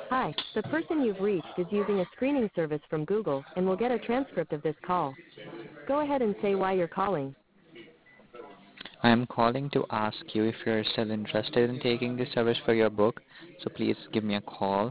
Hi, the person you've reached is using a screening service from Google and will get a transcript of this call. Go ahead and say why you're calling. I am calling to ask you if you're still interested in taking the service for your book, so please give me a call.